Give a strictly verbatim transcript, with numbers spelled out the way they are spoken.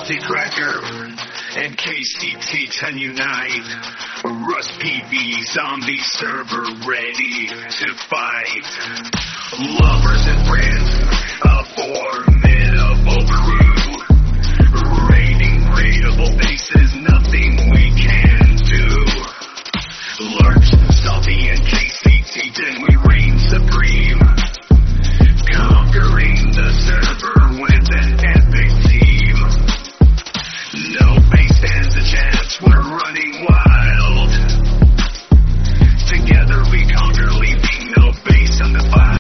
Salty Cracker and K C T ten unite. Rust P V zombie server ready to fight. Lovers and friends